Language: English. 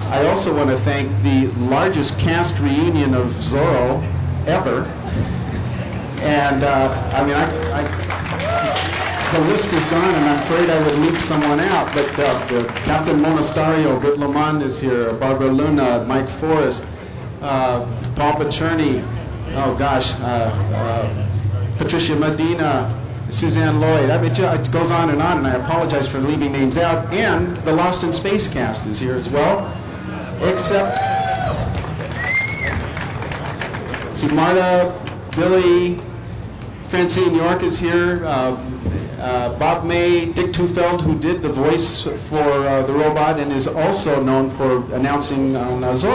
I also want to thank the largest cast reunion of Zorro ever. And the list is gone, and I'm afraid I would leave someone out. But Captain Monasterio, Britt Lamont is here, Barbara Luna, Mike Forrest, Paul Pacherny, Patricia Medina, Suzanne Lloyd. I mean, it goes on, and I apologize for leaving names out. And the Lost in Space cast is here as well, except, see, Marta, Billy, Francine York is here, Bob May, Dick Tufeld, who did the voice for the robot and is also known for announcing on Zorro.